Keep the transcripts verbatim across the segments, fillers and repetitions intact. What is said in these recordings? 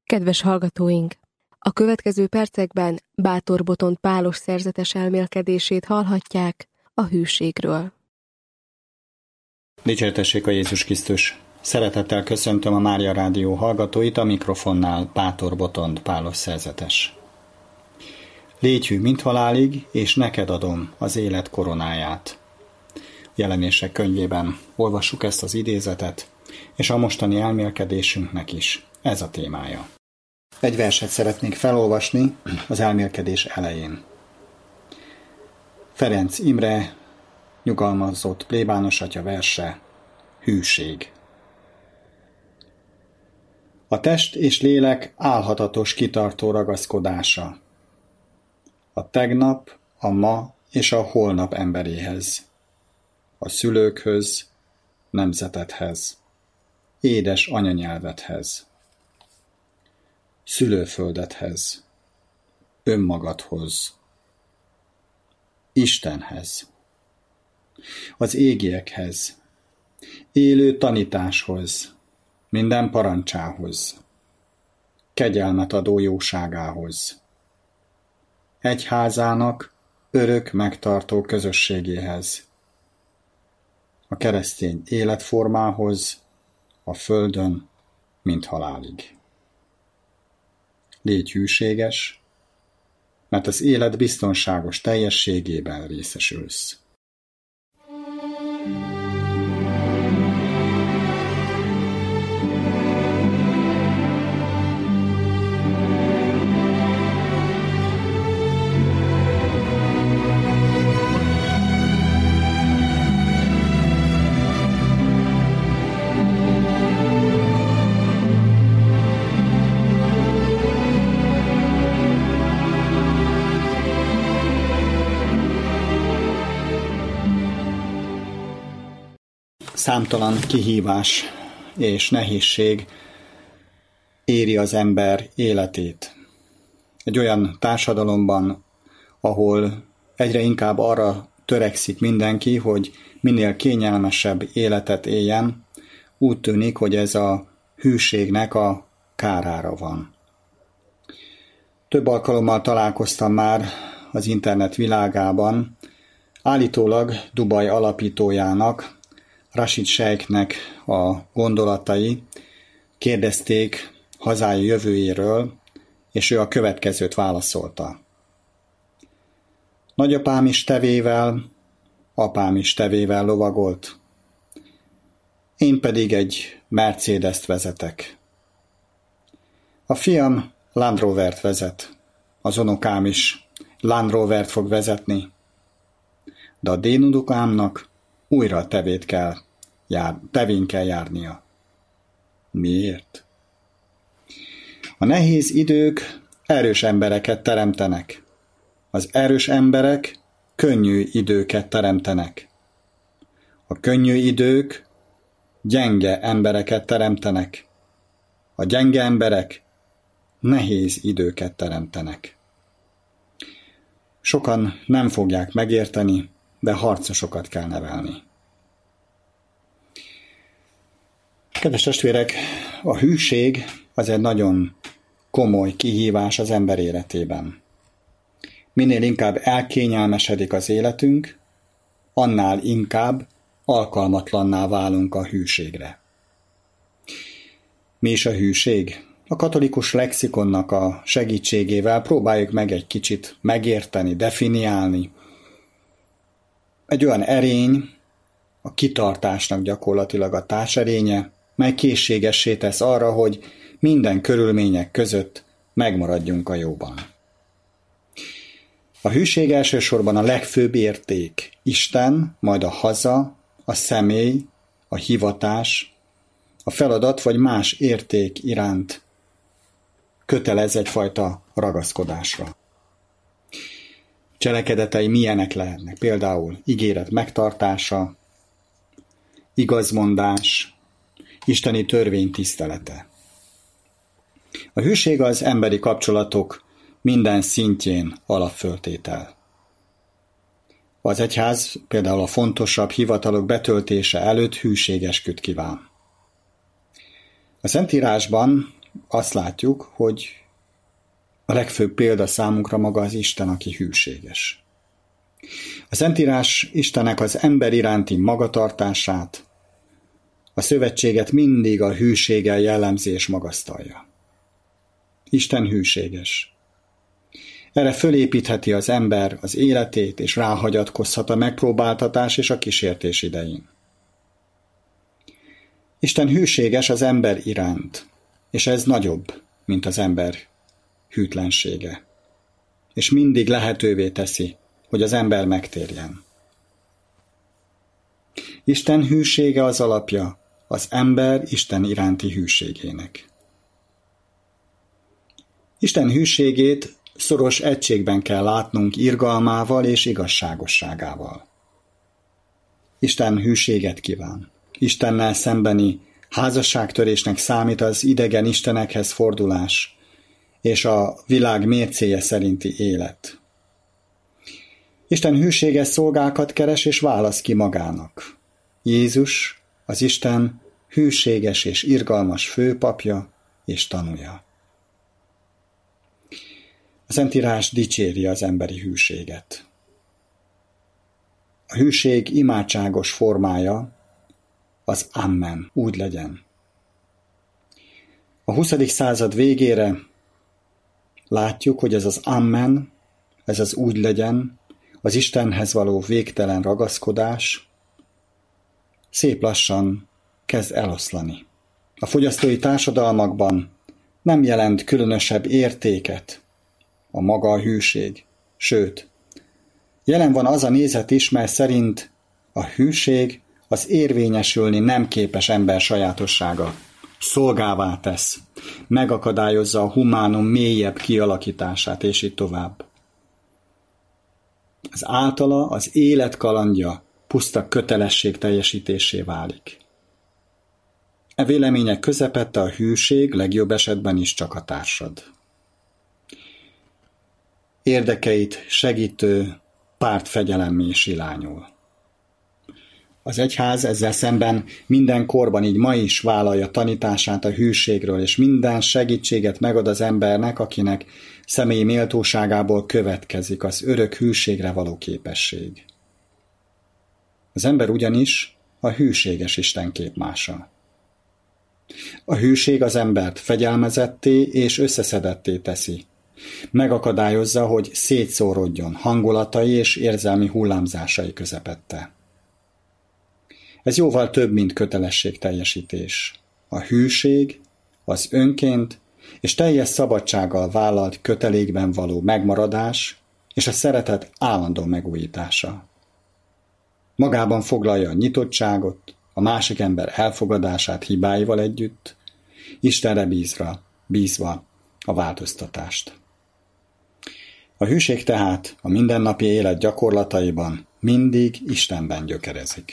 Kedves hallgatóink! A következő percekben Bátor Botond Pálos szerzetes elmélkedését hallhatják a hűségről. Dicsértessék a Jézus Krisztus! Szeretettel köszöntöm a Mária Rádió hallgatóit, a mikrofonnál Bátor Botond Pálos szerzetes. Légy hű mint halálig, és neked adom az élet koronáját. Jelenések könyvében olvassuk ezt az idézetet, és a mostani elmélkedésünknek is ez a témája. Egy verset szeretnék felolvasni az elmélkedés elején. Ferenc Imre, nyugalmazott plébános atya verse, hűség. A test és lélek álhatatos kitartó ragaszkodása. A tegnap, a ma és a holnap emberéhez. A szülőkhöz, nemzetedhez. Édes anyanyelvedhez. Szülőföldedhez. Önmagadhoz. Istenhez. Az égiekhez. Élő tanításhoz. Minden parancsához. Kegyelmet adó jóságához. Egyházának örök megtartó közösségéhez. A keresztény életformához, a földön, mint halálig. Légy hűséges, mert az élet biztonságos teljességében részesülsz. Számtalan kihívás és nehézség éri az ember életét. Egy olyan társadalomban, ahol egyre inkább arra törekszik mindenki, hogy minél kényelmesebb életet éljen, úgy tűnik, hogy ez a hűségnek a kárára van. Több alkalommal találkoztam már az internet világában, állítólag Dubaj alapítójának, Rashid Sheiknek a gondolatai kérdezték hazája jövőjéről, és ő a következőt válaszolta. Nagyapám is tevével, apám is tevével lovagolt. Én pedig egy Mercedes-t vezetek. A fiam Land Rovert vezet, az unokám is Land Rovert fog vezetni, de a dénunokámnak újra a tevét kell, jár, tevén kell járnia. Miért? A nehéz idők erős embereket teremtenek. Az erős emberek könnyű időket teremtenek. A könnyű idők gyenge embereket teremtenek. A gyenge emberek nehéz időket teremtenek. Sokan nem fogják megérteni, de harcosokat kell nevelni. Kedves testvérek, a hűség az egy nagyon komoly kihívás az ember életében. Minél inkább elkényelmesedik az életünk, annál inkább alkalmatlanná válunk a hűségre. Mi is a hűség? A katolikus lexikonnak a segítségével próbáljuk meg egy kicsit megérteni, definiálni. Egy olyan erény, a kitartásnak gyakorlatilag a társerénye, mely készségessé tesz arra, hogy minden körülmények között megmaradjunk a jóban. A hűség elsősorban a legfőbb érték, Isten, majd a haza, a személy, a hivatás, a feladat vagy más érték iránt kötelez egyfajta ragaszkodásra. Cselekedetei milyenek lehetnek? Például ígéret megtartása, igazmondás, isteni törvény tisztelete. A hűség az emberi kapcsolatok minden szintjén alapföltétel. Az egyház például a fontosabb hivatalok betöltése előtt hűségesküt kíván. A Szentírásban azt látjuk, hogy a legfőbb példa számunkra maga az Isten, aki hűséges. A Szentírás Istennek az ember iránti magatartását, a szövetséget mindig a hűséggel jellemzi és magasztalja. Isten hűséges. Erre fölépítheti az ember az életét, és ráhagyatkozhat a megpróbáltatás és a kísértés idején. Isten hűséges az ember iránt, és ez nagyobb, mint az ember hűtlensége. És mindig lehetővé teszi, hogy az ember megtérjen. Isten hűsége az alapja az ember Isten iránti hűségének. Isten hűségét szoros egységben kell látnunk irgalmával és igazságosságával. Isten hűséget kíván. Istennel szembeni házasságtörésnek számít az idegen istenekhez fordulás és a világ mércéje szerinti élet. Isten hűséges szolgákat keres és válasz ki magának. Jézus, az Isten hűséges és irgalmas főpapja és tanúja. A Szentírás dicséri az emberi hűséget. A hűség imádságos formája az Amen, úgy legyen. A huszadik század végére látjuk, hogy ez az Amen, ez az úgy legyen, az Istenhez való végtelen ragaszkodás szép lassan kezd eloszlani. A fogyasztói társadalmakban nem jelent különösebb értéket a maga a hűség, sőt, jelen van az a nézet is, mely szerint a hűség az érvényesülni nem képes ember sajátossága. Szolgává tesz, megakadályozza a humánum mélyebb kialakítását, és így tovább. Az általa az élet kalandja puszta kötelesség teljesítésé válik. E vélemények közepette a hűség legjobb esetben is csak a társad. Érdekeit segítő pártfegyelemmé silányul. Az egyház ezzel szemben minden korban, így ma is vállalja tanítását a hűségről, és minden segítséget megad az embernek, akinek személyi méltóságából következik az örök hűségre való képesség. Az ember ugyanis a hűséges Isten képmása. A hűség az embert fegyelmezetté és összeszedetté teszi. Megakadályozza, hogy szétszórodjon hangulatai és érzelmi hullámzásai közepette. Ez jóval több, mint kötelességteljesítés. A hűség, az önként és teljes szabadsággal vállalt kötelékben való megmaradás és a szeretet állandó megújítása. Magában foglalja a nyitottságot, a másik ember elfogadását hibáival együtt, Istenre bízva, bízva a változtatást. A hűség tehát a mindennapi élet gyakorlataiban mindig Istenben gyökerezik.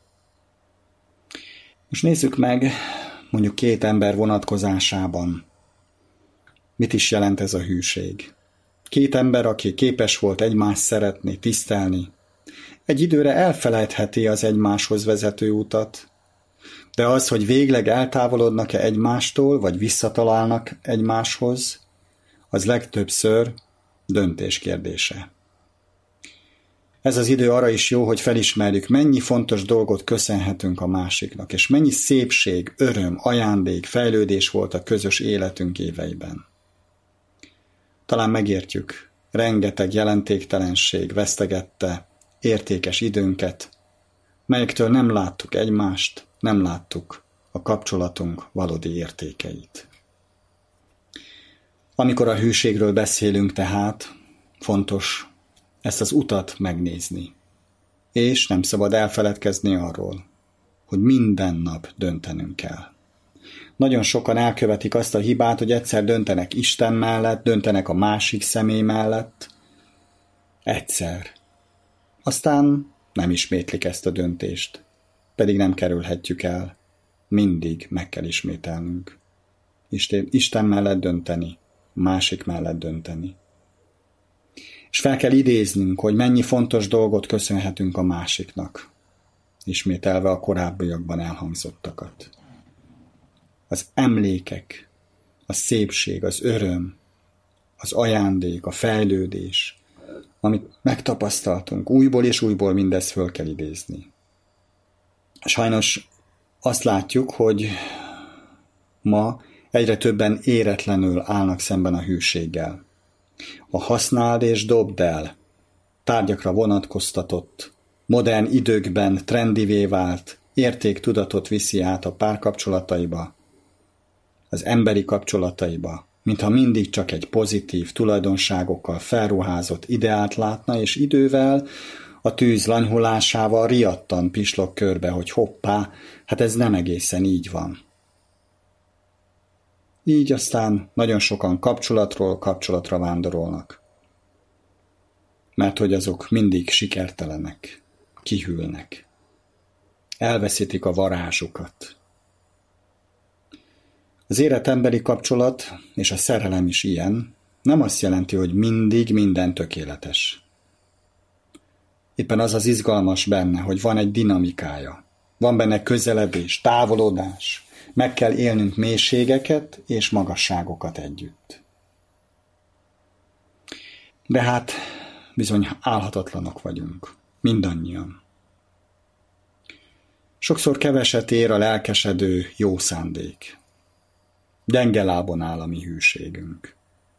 Most nézzük meg mondjuk két ember vonatkozásában, mit is jelent ez a hűség. Két ember, aki képes volt egymást szeretni, tisztelni, egy időre elfelejtheti az egymáshoz vezető utat, de az, hogy végleg eltávolodnak-e egymástól, vagy visszatalálnak egymáshoz, az legtöbbször döntés kérdése. Ez az idő arra is jó, hogy felismerjük, mennyi fontos dolgot köszönhetünk a másiknak, és mennyi szépség, öröm, ajándék, fejlődés volt a közös életünk éveiben. Talán megértjük, rengeteg jelentéktelenség vesztegette értékes időnket, melyektől nem láttuk egymást, nem láttuk a kapcsolatunk valódi értékeit. Amikor a hűségről beszélünk tehát, fontos ezt az utat megnézni, és nem szabad elfeledkezni arról, hogy minden nap döntenünk kell. Nagyon sokan elkövetik azt a hibát, hogy egyszer döntenek Isten mellett, döntenek a másik személy mellett, egyszer. Aztán nem ismétlik ezt a döntést, pedig nem kerülhetjük el, mindig meg kell ismételnünk. Isten mellett dönteni, másik mellett dönteni. És fel kell idéznünk, hogy mennyi fontos dolgot köszönhetünk a másiknak, ismételve a korábbiakban elhangzottakat. Az emlékek, a szépség, az öröm, az ajándék, a fejlődés, amit megtapasztaltunk, újból és újból mindezt föl kell idézni. Sajnos azt látjuk, hogy ma egyre többen éretlenül állnak szemben a hűséggel. A használd és dobd el, tárgyakra vonatkoztatott, modern időkben trendivé vált, értéktudatot viszi át a párkapcsolataiba, az emberi kapcsolataiba, mintha mindig csak egy pozitív, tulajdonságokkal felruházott ideált látna, és idővel a tűz lanyhulásával riadtan pislog körbe, hogy hoppá, hát ez nem egészen így van. Így aztán nagyon sokan kapcsolatról kapcsolatra vándorolnak, mert hogy azok mindig sikertelenek, kihűlnek, elveszítik a varázsukat. Az érett emberi kapcsolat és a szerelem is ilyen, nem azt jelenti, hogy mindig minden tökéletes. Éppen az az izgalmas benne, hogy van egy dinamikája, van benne közeledés, távolodás, meg kell élnünk mélységeket és magasságokat együtt. De hát bizony álhatatlanok vagyunk, mindannyian. Sokszor keveset ér a lelkesedő jó szándék. Gyenge lábon áll a mi hűségünk.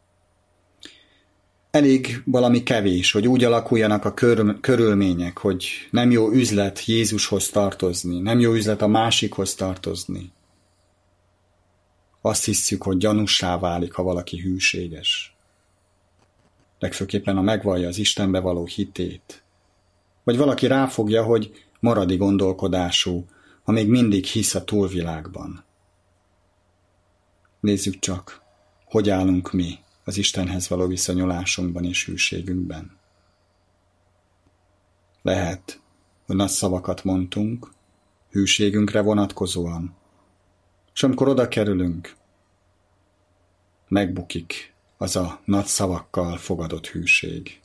Elég valami kevés, hogy úgy alakuljanak a kör, körülmények, hogy nem jó üzlet Jézushoz tartozni, nem jó üzlet a másikhoz tartozni. Azt hisszük, hogy gyanussá válik, ha valaki hűséges. Legfőképpen, ha megvallja az Istenbe való hitét. Vagy valaki ráfogja, hogy maradi gondolkodású, ha még mindig hisz a túlvilágban. Nézzük csak, hogy állunk mi az Istenhez való viszonyulásunkban és hűségünkben. Lehet, hogy nagy szavakat mondtunk, hűségünkre vonatkozóan, és amikor oda kerülünk, megbukik az a nagy szavakkal fogadott hűség.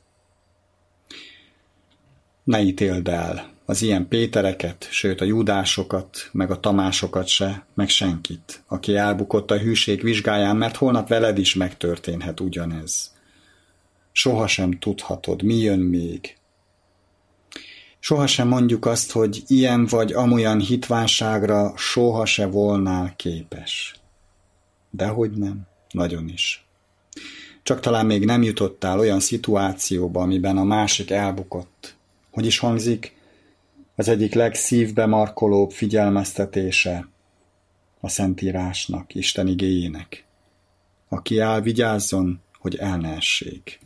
Ne ítéld el az ilyen Pétereket, sőt a Júdásokat, meg a Tamásokat se, meg senkit, aki elbukott a hűség vizsgáján, mert holnap veled is megtörténhet ugyanez. Sohasem tudhatod, mi jön még. Sohasem mondjuk azt, hogy ilyen vagy amolyan hitvánságra soha se volnál képes. Dehogy nem, nagyon is. Csak talán még nem jutottál olyan szituációba, amiben a másik elbukott. Hogy is hangzik? Az egyik legszívbe markolóbb figyelmeztetése a Szentírásnak, Isten igéjének. Aki áll, vigyázzon, hogy el ne essék.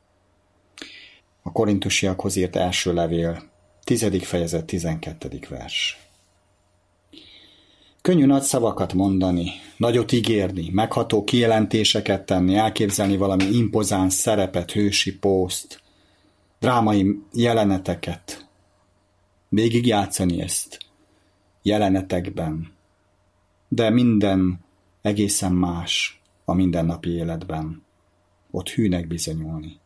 A Korintusiakhoz írt első levél, tizedik fejezet, tizenkettedik vers. Könnyű nagy szavakat mondani, nagyot ígérni, megható kijelentéseket tenni, elképzelni valami impozáns szerepet, hősi pószt, drámai jeleneteket, végigjátszani ezt jelenetekben, de minden egészen más a mindennapi életben, ott hűnek bizonyulni.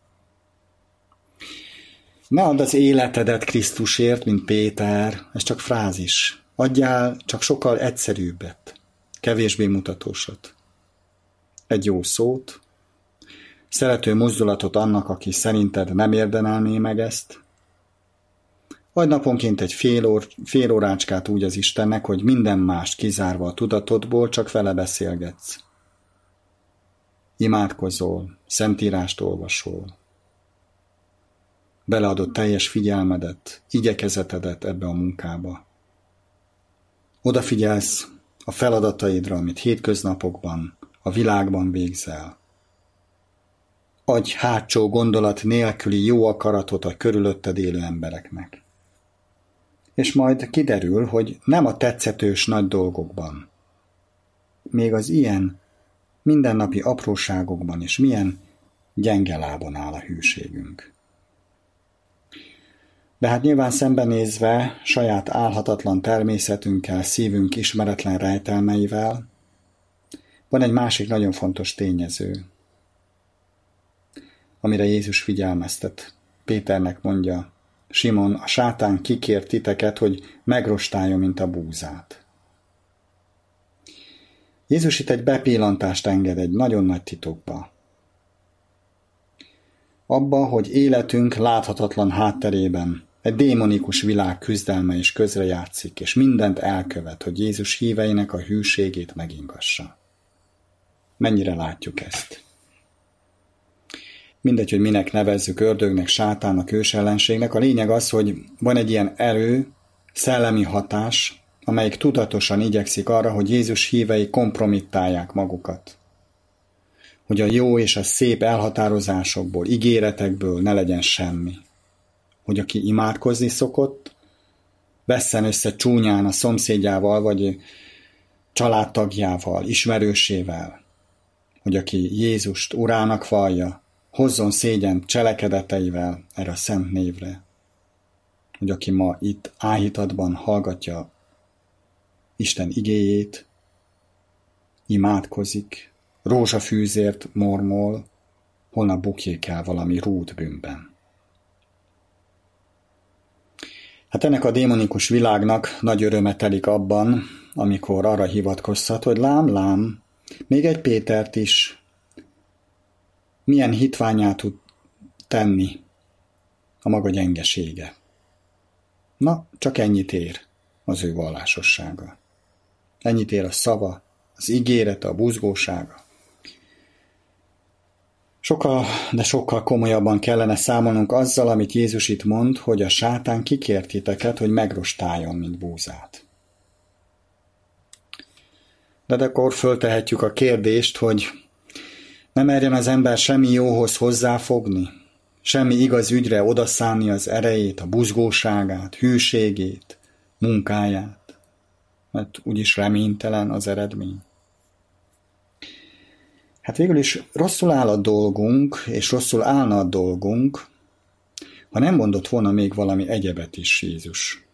Ne add az életedet Krisztusért, mint Péter, ez csak frázis. Adjál csak sokkal egyszerűbbet, kevésbé mutatósat. Egy jó szót, szerető mozdulatot annak, aki szerinted nem érdemelné meg ezt. Adj naponként egy fél, ór, fél órácskát úgy az Istennek, hogy minden mást kizárva a tudatodból, csak vele beszélgetsz. Imádkozol, szentírást olvasol. Beleadod teljes figyelmedet, igyekezetedet ebbe a munkába. Odafigyelsz a feladataidra, amit hétköznapokban, a világban végzel. Adj hátsó gondolat nélküli jó akaratot a körülötted élő embereknek. És majd kiderül, hogy nem a tetszetős nagy dolgokban, még az ilyen mindennapi apróságokban is milyen gyenge lábon áll a hűségünk. De hát nyilván szembenézve saját álhatatlan természetünkkel, szívünk ismeretlen rejtelmeivel, van egy másik nagyon fontos tényező, amire Jézus figyelmeztet. Péternek mondja, Simon, a sátán kikért titeket, hogy megrostáljon, mint a búzát. Jézus itt egy bepillantást enged egy nagyon nagy titokba. Abba, hogy életünk láthatatlan hátterében egy démonikus világ küzdelme is közrejátszik, és mindent elkövet, hogy Jézus híveinek a hűségét megingassa. Mennyire látjuk ezt? Mindegy, hogy minek nevezzük, ördögnek, sátánnak, ősellenségnek, a lényeg az, hogy van egy ilyen erő, szellemi hatás, amelyik tudatosan igyekszik arra, hogy Jézus hívei kompromittálják magukat. Hogy a jó és a szép elhatározásokból, ígéretekből ne legyen semmi. Hogy aki imádkozni szokott, vesszen össze csúnyán a szomszédjával, vagy családtagjával, ismerősével. Hogy aki Jézust urának vallja, hozzon szégyent cselekedeteivel erre a szent névre. Hogy aki ma itt áhítatban hallgatja Isten igéjét, imádkozik, rózsafűzért mormol, holnap bukjék el valami rút bűnben. Hát ennek a démonikus világnak nagy öröme telik abban, amikor arra hivatkozhat, hogy lám, lám, még egy Pétert is milyen hitványá tud tenni a maga gyengesége. Na, csak ennyit ér az ő vallásossága. Ennyit ér a szava, az ígérete, a buzgósága. Sokkal, de sokkal komolyabban kellene számolnunk azzal, amit Jézus itt mond, hogy a sátán kikért titeket, hogy megrostáljon, mint búzát. De, de akkor föltehetjük a kérdést, hogy nem merjen az ember semmi jóhoz hozzáfogni, semmi igaz ügyre odaszánni az erejét, a buzgóságát, hűségét, munkáját, mert úgyis reménytelen az eredmény. Hát végül is rosszul áll a dolgunk, és rosszul állna a dolgunk, ha nem mondott volna még valami egyebet is Jézus.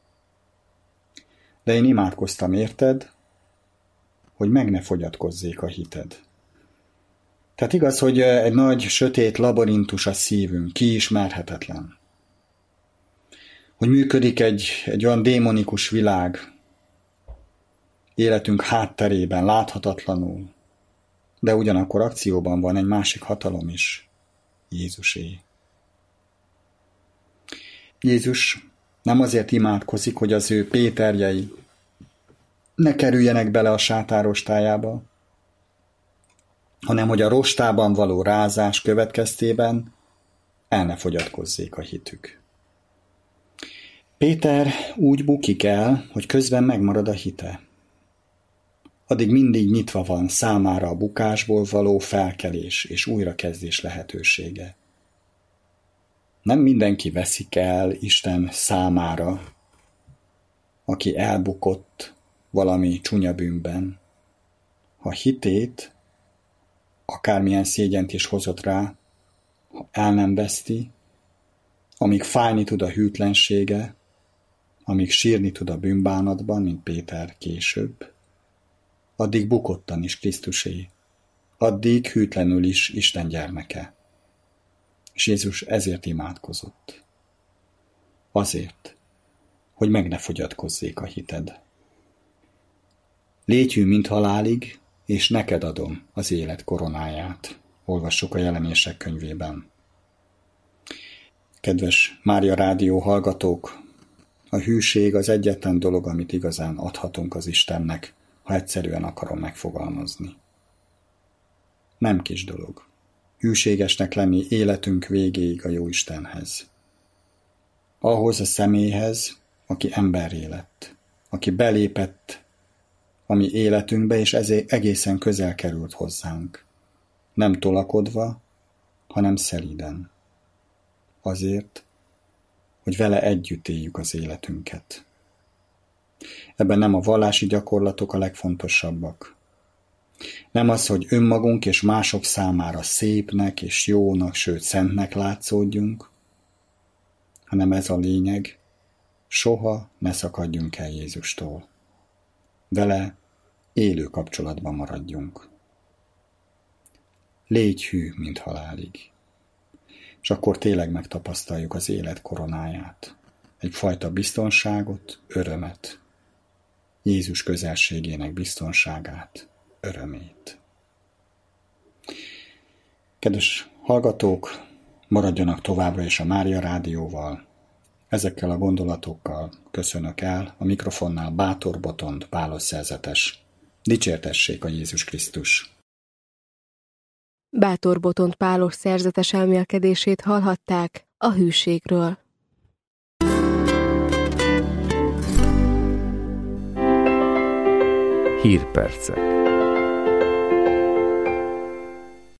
De én imádkoztam érted, hogy meg ne fogyatkozzék a hited. Tehát igaz, hogy egy nagy, sötét labirintus a szívünk, kiismerhetetlen. Hogy működik egy, egy olyan démonikus világ életünk hátterében, láthatatlanul, de ugyanakkor akcióban van egy másik hatalom is, Jézusé. Jézus nem azért imádkozik, hogy az ő Péterjei ne kerüljenek bele a sátán rostájába, hanem hogy a rostában való rázás következtében el ne fogyatkozzék a hitük. Péter úgy bukik el, hogy közben megmarad a hite. Addig mindig nyitva van számára a bukásból való felkelés és újrakezdés lehetősége. Nem mindenki veszik el Isten számára, aki elbukott valami csúnya bűnben. Ha hitét, akármilyen szégyent is hozott rá, ha el nem veszti, amíg fájni tud a hűtlensége, amíg sírni tud a bűnbánatban, mint Péter később, addig bukottan is Krisztusé, addig hűtlenül is Isten gyermeke. És Jézus ezért imádkozott. Azért, hogy meg ne fogyatkozzék a hited. Légy hű, mint halálig, és neked adom az élet koronáját. Olvassuk a Jelenések könyvében. Kedves Mária Rádió hallgatók, a hűség az egyetlen dolog, amit igazán adhatunk az Istennek, ha egyszerűen akarom megfogalmazni. Nem kis dolog. Hűségesnek lenni életünk végéig a Jóistenhez. Ahhoz a személyhez, aki emberré lett, aki belépett a mi életünkbe, és ezért egészen közel került hozzánk. Nem tolakodva, hanem szelíden. Azért, hogy vele együtt éljük az életünket. Ebben nem a vallási gyakorlatok a legfontosabbak. Nem az, hogy önmagunk és mások számára szépnek és jónak, sőt szentnek látszódjunk, hanem ez a lényeg, soha ne szakadjunk el Jézustól. Vele élő kapcsolatban maradjunk. Légy hű, mint halálig. És akkor tényleg megtapasztaljuk az élet koronáját. Egyfajta biztonságot, örömet. Jézus közelségének biztonságát, örömét. Kedves hallgatók, maradjanak továbbra is a Mária Rádióval. Ezekkel a gondolatokkal köszönök el, a mikrofonnál Bátor Botond Pálos szerzetes. Dicsértessék a Jézus Krisztus! Bátor Botond Pálos szerzetes elmélkedését hallhatták a hűségről. Hírpercek.